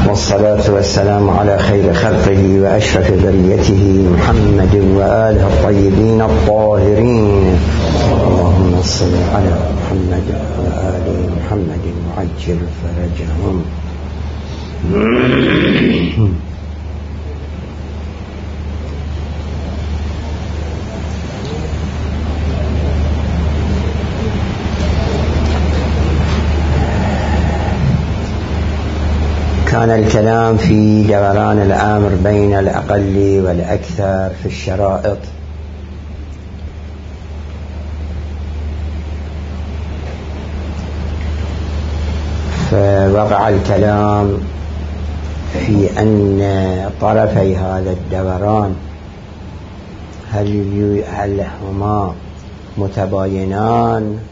والصلاة والسلام على خير خلقه وأشرف بريته محمد وآله الطيبين الطاهرين. اللهم صل على محمد وآل محمد وعجل فرجهم. كان الكلام في دوران الأمر بين الأقل والأكثر في الشرائط، فوقع الكلام في أن طرفي هذا الدوران هل هما متباينان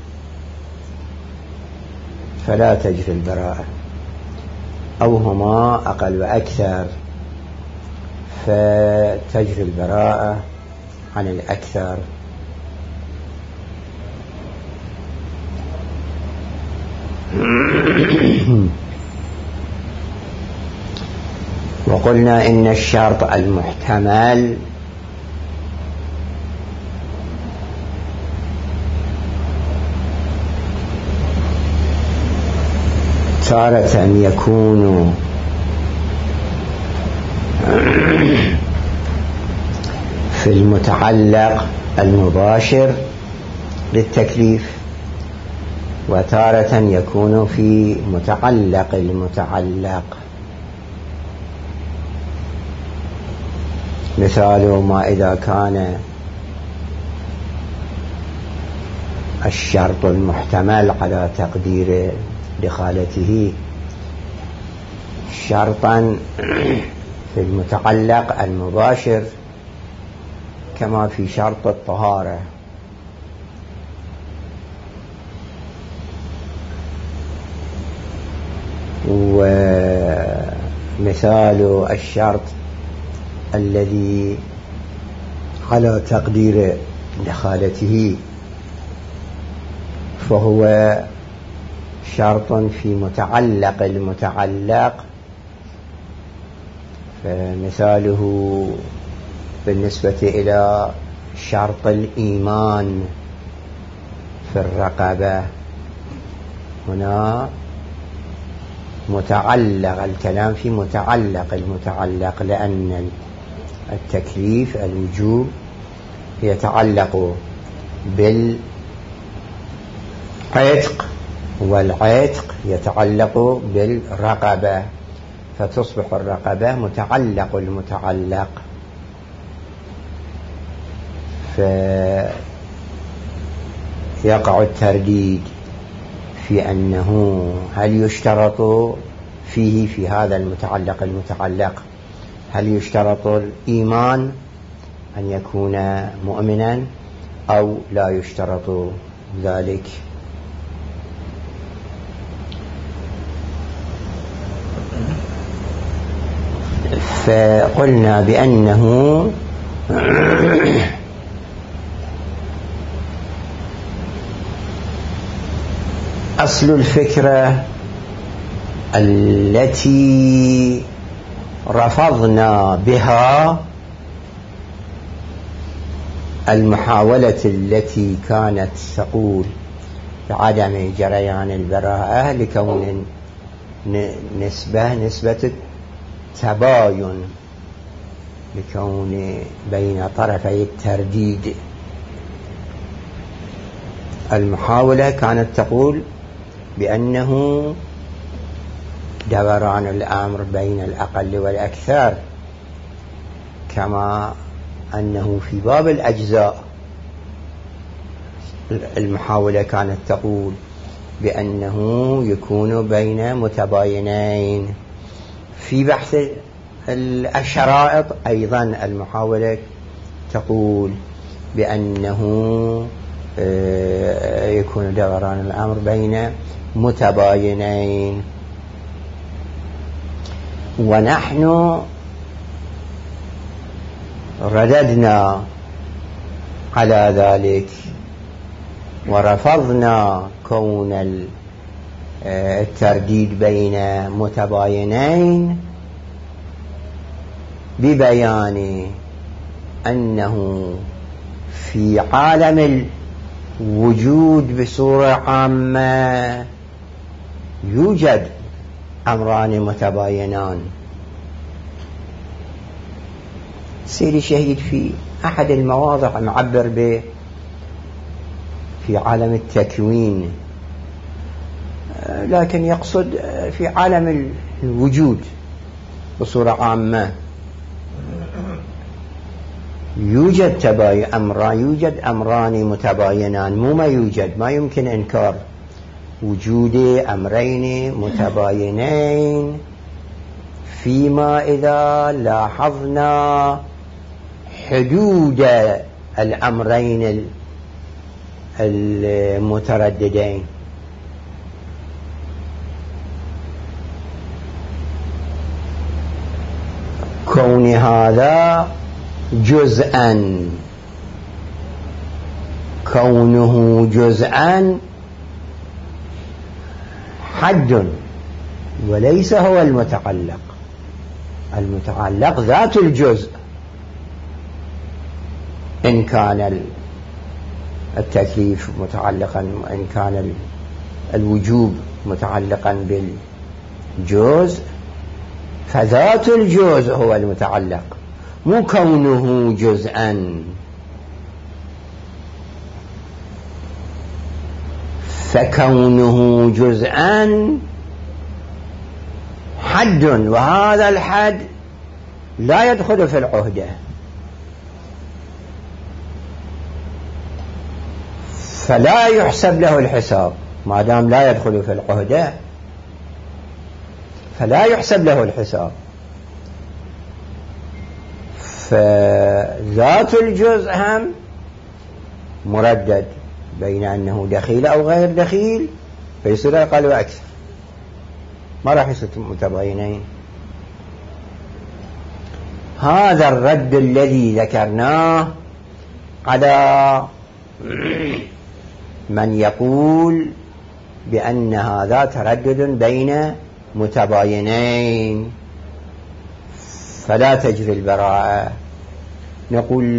فلا تجري البراءة، أو هما أقل وأكثر فتجري البراءة عن الأكثر. وقلنا إن الشرط المحتمل تارة يكون في المتعلق المباشر للتكليف، وتارة يكون في متعلق المتعلق. مثال ما إذا كان الشرط المحتمل على تقدير دخالته شرطا في المتعلق المباشر كما في شرط الطهارة، ومثال الشرط الذي على تقدير دخالته فهو شرط في متعلق المتعلق، فمثاله بالنسبة إلى شرط الإيمان في الرقبة، هنا متعلق الكلام في متعلق المتعلق، لأن التكليف الوجوب يتعلق بالعتق والعتق يتعلق بالرقبة، فتصبح الرقبة متعلق المتعلق، فيقع الترديد في أنه هل يشترط فيه في هذا المتعلق المتعلق هل يشترط الإيمان أن يكون مؤمنا أو لا يشترط ذلك. فقلنا بأنه أصل الفكرة التي رفضنا بها المحاولة التي كانت تقول بعدم جريان البراءة لكون نسبة تباين، لكون بين طرفي الترديد. المحاولة كانت تقول بأنه دوران الأمر بين الأقل والأكثر، كما أنه في باب الأجزاء المحاولة كانت تقول بأنه يكون بين متباينين. في بحث الشرائط أيضا المحاولة تقول بأنه يكون دوران الأمر بين متباينين، ونحن رددنا على ذلك ورفضنا كون الترديد بين متباينين ببيان أنه في عالم الوجود بصورة عامة يوجد أمران متباينان. سيدي شهيد في أحد المواضع معبر به في عالم التكوين، لكن يقصد في عالم الوجود بصورة عامة يوجد أمران متباينان. مو ما يوجد، ما يمكن إنكار وجود أمرين متباينين فيما إذا لاحظنا حدود الأمرين المترددين. كون هذا جزءا، كونه جزءا حد وليس هو المتعلق. المتعلق ذات الجزء، إن كان التكليف متعلقا، إن كان الوجوب متعلقا بالجزء، فذات الجزء هو المتعلق، مو كونه جزءا. فكونه جزءا حد، وهذا الحد لا يدخل في العهدة، فلا يحسب له الحساب. ما دام لا يدخل في العهدة فلا يحسب له الحساب. فذات الجزء هم مردد بين أنه دخيل أو غير دخيل، فيصير أقل وأكثر، ما راح يصير متباينين. هذا الرد الذي ذكرناه على من يقول بأن هذا تردد بين متباينين فلا تجري البراءة. نقول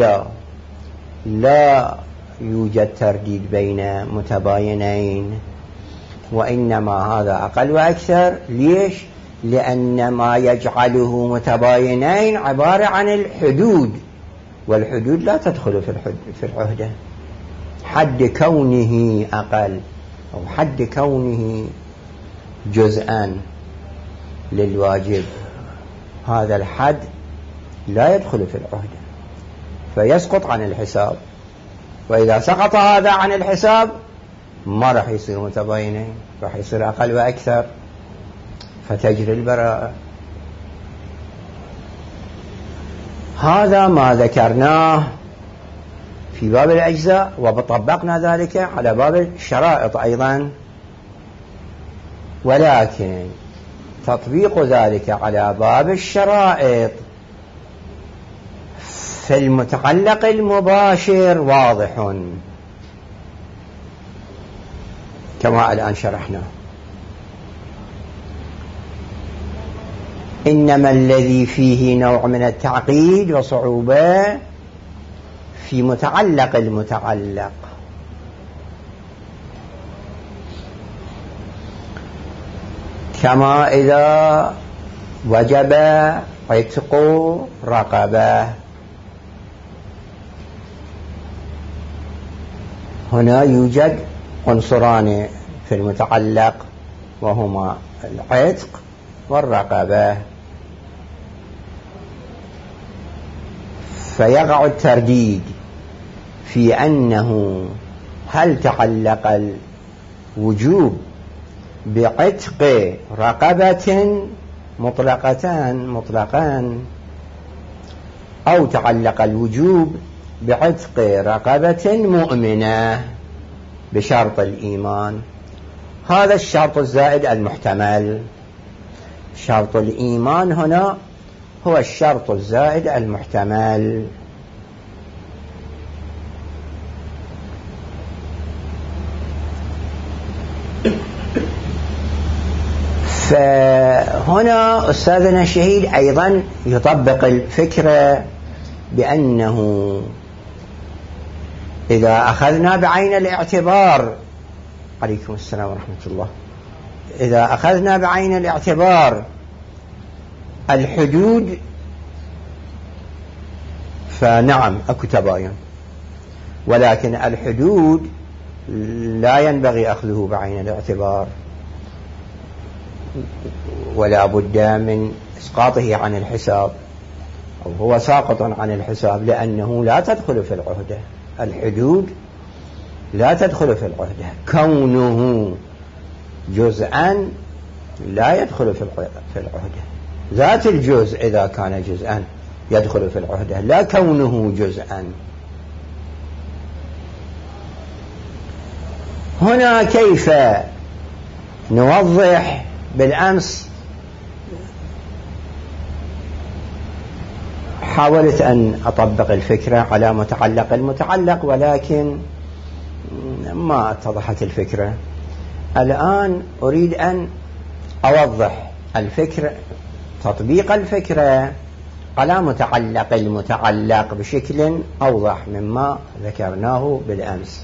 لا يوجد ترديد بين متباينين، وإنما هذا أقل وأكثر. ليش؟ لأن ما يجعله متباينين عبارة عن الحدود، والحدود لا تدخل في العهدة. حد كونه أقل أو حد كونه جزءا للواجب، هذا الحد لا يدخل في العهدة فيسقط عن الحساب. وإذا سقط هذا عن الحساب ما راح يصير متباينين، راح يصير أقل وأكثر، فتجري البراءة. هذا ما ذكرناه في باب الأجزاء، وطبقنا ذلك على باب الشرائط أيضا. ولكن تطبيق ذلك على باب الشرائط في المتعلق المباشر واضح كما الآن شرحنا. إنما الذي فيه نوع من التعقيد وصعوبة في متعلق المتعلق. كما إذا وجب عتق رقبة، هنا يوجد عنصران في المتعلق وهما العتق والرقبة، فيقع الترديد في أنه هل تعلق الوجوب بعتق رقبة مطلقا أو تعلق الوجوب بعتق رقبة مؤمنة بشرط الإيمان. هذا الشرط الزائد المحتمل. شرط الإيمان هنا هو الشرط الزائد المحتمل. فهنا أستاذنا الشهيد أيضا يطبق الفكرة بأنه إذا أخذنا بعين الاعتبار، عليكم السلام ورحمة الله، إذا أخذنا بعين الاعتبار الحدود فنعم أكو تباين، ولكن الحدود لا ينبغي أخذه بعين الاعتبار، ولا بد من إسقاطه عن الحساب، أو هو ساقط عن الحساب، لأنه لا تدخل في العهدة. الحدود لا تدخل في العهدة، كونه جزءا لا يدخل في العهدة. ذات الجزء إذا كان جزءا يدخل في العهدة، لا كونه جزءا. هنا كيف نوضح؟ بالأمس حاولت أن أطبق الفكرة على متعلق المتعلق، ولكن ما اتضحت الفكرة. الآن أريد أن أوضح الفكرة، تطبيق الفكرة على متعلق المتعلق بشكل أوضح مما ذكرناه بالأمس.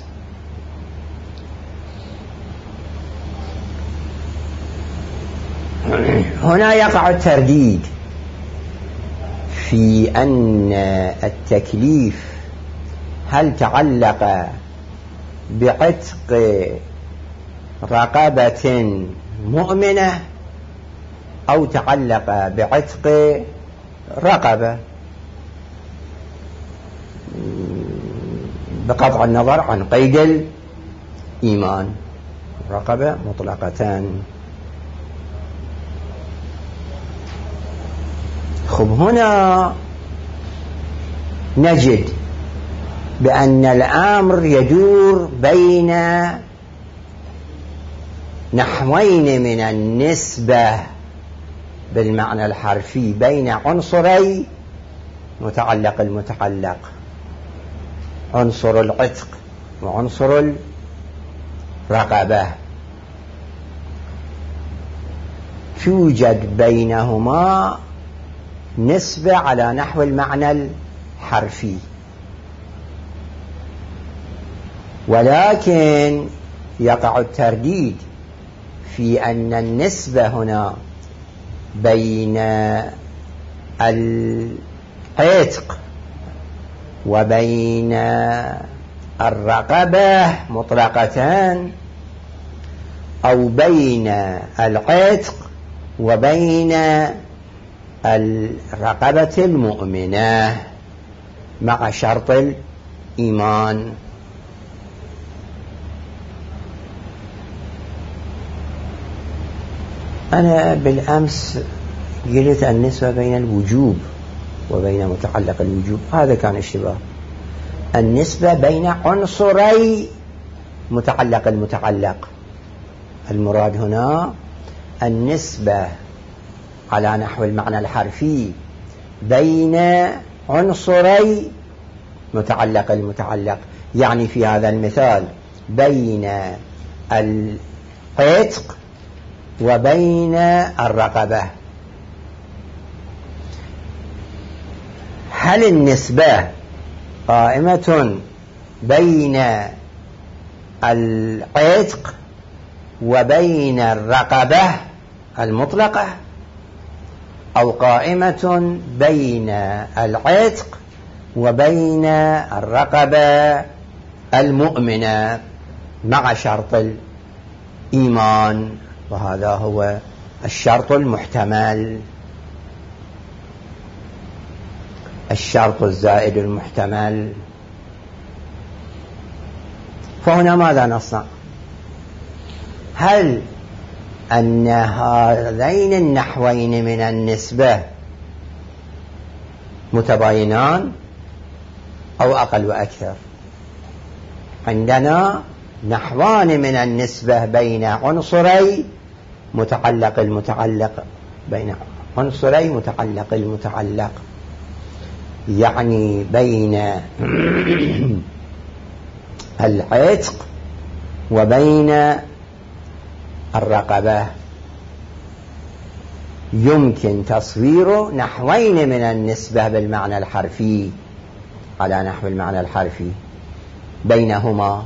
هنا يقع الترديد في أن التكليف هل تعلق بعتق رقبة مؤمنة أو تعلق بعتق رقبة، بقطع النظر عن قيد الإيمان، رقبة مطلقتان. خب هنا نجد بأن الأمر يدور بين نحوين من النسبة بالمعنى الحرفي، بين عنصري متعلق المتعلق، عنصر العتق وعنصر الرقبة. توجد بينهما نسبة على نحو المعنى الحرفي، ولكن يقع الترديد في أن النسبة هنا بين العتق وبين الرقبة مطلقتان، أو بين العتق وبين الرقبة المؤمنة مع شرط الإيمان. أنا بالأمس قلت النسبة بين الوجوب وبين متعلق الوجوب، هذا كان اشتباه. النسبة بين عنصري متعلق المتعلق، المراد هنا النسبة على نحو المعنى الحرفي بين عنصري متعلق المتعلق، يعني في هذا المثال بين العتق وبين الرقبة. هل النسبة قائمة بين العتق وبين الرقبة المطلقة، أو قائمة بين العتق وبين الرقبة المؤمنة مع شرط الإيمان؟ وهذا هو الشرط المحتمل، الشرط الزائد المحتمل. فهنا ماذا نصنع؟ هل أن هذين النحوين من النسبة متباينان أو أقل وأكثر؟ عندنا نحوان من النسبة بين عنصري متعلق المتعلق، بين عنصري متعلق المتعلق، يعني بين العتق وبين الرقبة. يمكن تصوير نحوين من النسبة بالمعنى الحرفي على نحو المعنى الحرفي. بينهما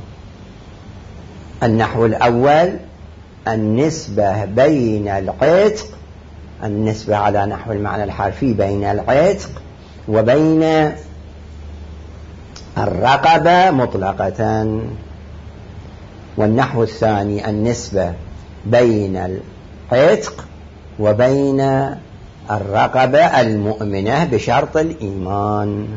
النحو الأول النسبة بين العتق، النسبة على نحو المعنى الحرفي بين العتق وبين الرقبة مطلقة. والنحو الثاني النسبة بين العتق وبين الرقبة المؤمنة بشرط الإيمان.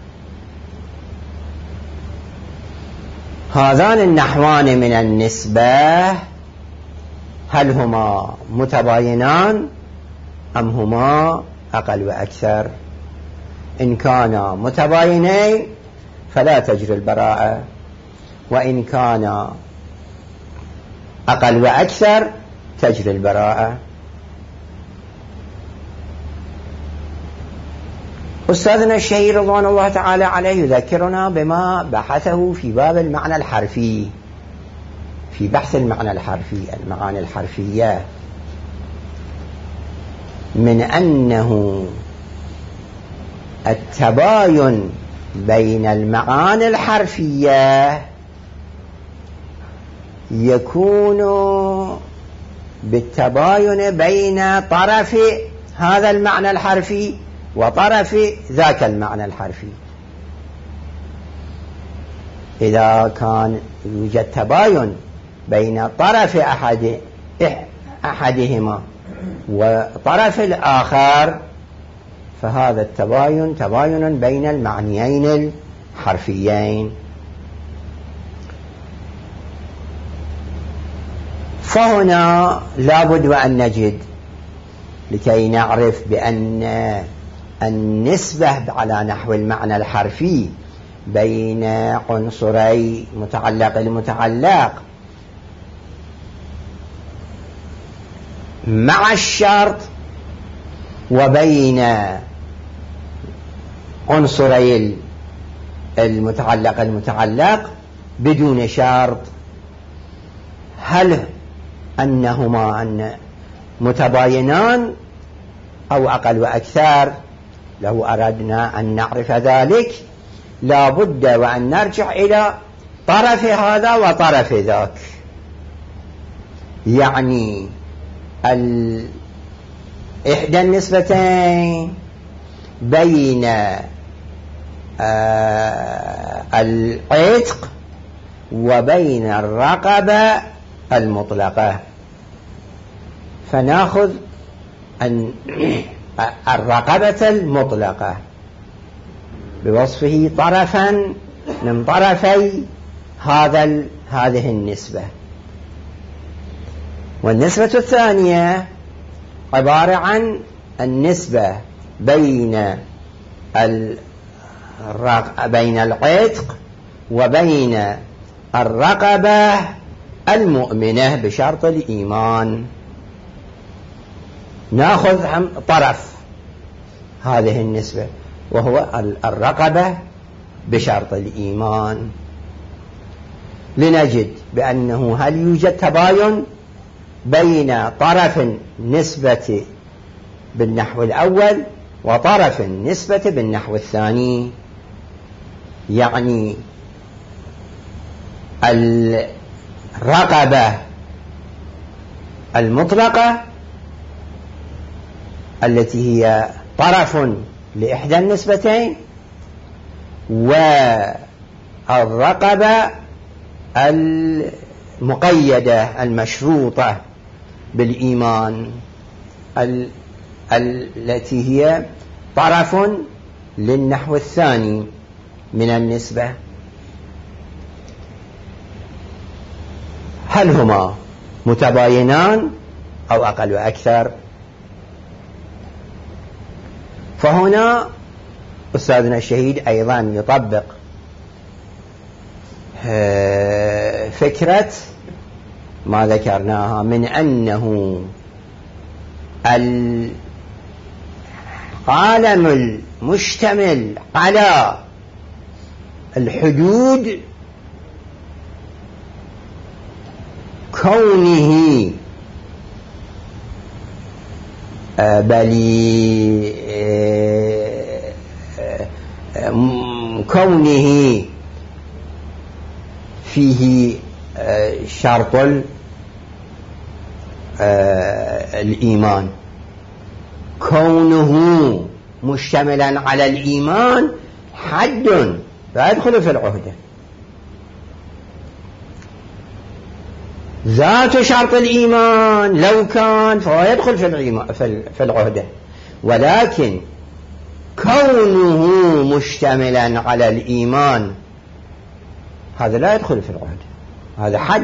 هذان النحوان من النسبة هل هما متباينان أم هما أقل وأكثر؟ إن كانا متباينين فلا تجري البراءة، وإن كان أقل وأكثر تجري البراءة. أستاذنا الشهير رضوان الله تعالى عليه يذكرنا بما بحثه في باب المعنى الحرفي، في بحث المعنى الحرفي، المعاني الحرفية، من أنه التباين بين المعاني الحرفية يكون بالتباين بين طرف هذا المعنى الحرفي وطرف ذاك المعنى الحرفي. إذا كان يوجد تباين بين طرف أحدهما وطرف الآخر فهذا التباين تباين بين المعنيين الحرفيين. فهنا لابد وأن نجد لكي نعرف بأن النسبة على نحو المعنى الحرفي بين عنصري متعلق المتعلق مع الشرط وبين عنصري المتعلق بدون شرط، هل أنهما متباينان أو أقل وأكثر؟ لو أردنا أن نعرف ذلك لا بد وأن نرجع إلى طرف هذا وطرف ذاك، يعني إحدى النسبتين بين العتق وبين الرقبة المطلقة، فنأخذ الرقبة المطلقة بوصفه طرفا من طرفي هذه النسبة. والنسبة الثانية عبارة عن النسبة بين العتق وبين الرقبة المؤمنة بشرط الإيمان. نأخذ طرف هذه النسبة وهو الرقبة بشرط الإيمان، لنجد بأنه هل يوجد تباين بين طرف النسبة بالنحو الأول وطرف النسبة بالنحو الثاني. يعني الرقبة المطلقة التي هي طرف لإحدى النسبتين والرقبة المقيدة المشروطة بالإيمان التي هي طرف للنحو الثاني من النسبة. هل هما متباينان أو أقل وأكثر؟ فهنا أستاذنا الشهيد أيضا يطبق فكرة ما ذكرناها من أنه العالم المشتمل على الحدود كونه بل كونه فيه شرط الإيمان، كونه مشتملا على الإيمان حد لا يدخل في العهدة. ذات شرط الإيمان لو كان فهو يدخل في العهدة، ولكن كونه مشتملا على الإيمان هذا لا يدخل في العهدة، هذا حد.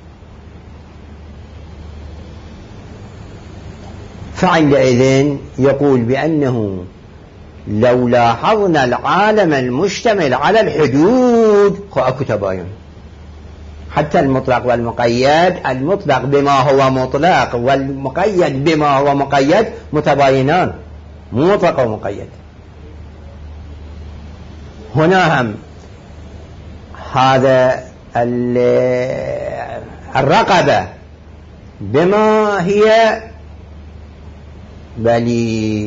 فعندئذ يقول بأنه لو لاحظنا العالم المشتمل على الحدود أكو تباين، حتى المطلق والمقيد، المطلق بما هو مطلق والمقيد بما هو مقيد متباينان، مو مطلق ومقيد. هنا هم هذا الرقبة بما هي بل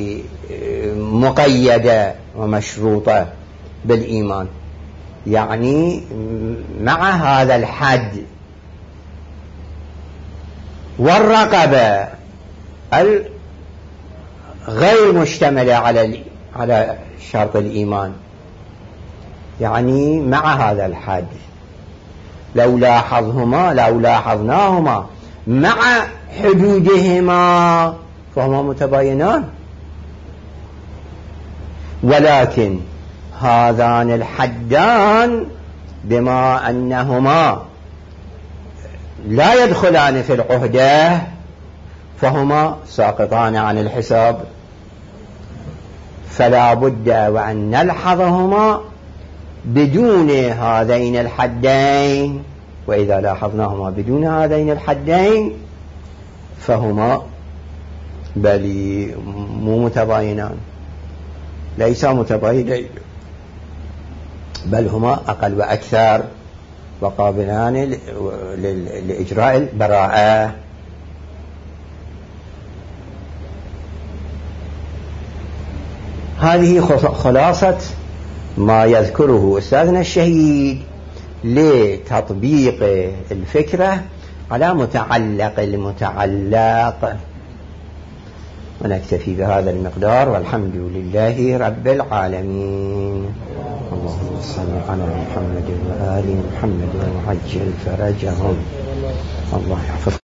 مقيدة ومشروطة بالإيمان، يعني مع هذا الحد. والرقبة غير مشتملة على شرط الإيمان، يعني مع هذا الحد. لو لاحظناهما مع حدودهما فهما متباينان، ولكن هذان الحدان بما أنهما لا يدخلان في العهدة فهما ساقطان عن الحساب، فلا بد وأن نلحظهما بدون هذين الحدين. وإذا لاحظناهما بدون هذين الحدين فهما بل مو متباينان، ليس متباينين، بل هما أقل وأكثر وقابلان لإجراء البراءة. هذه خلاصة ما يذكره أستاذنا الشهيد لتطبيق الفكرة على متعلق المتعلق. ونكتفي بهذا المقدار، والحمد لله رب العالمين. اللهم صل على محمد وآل محمد وعجل فرجهم. الله يحفظ.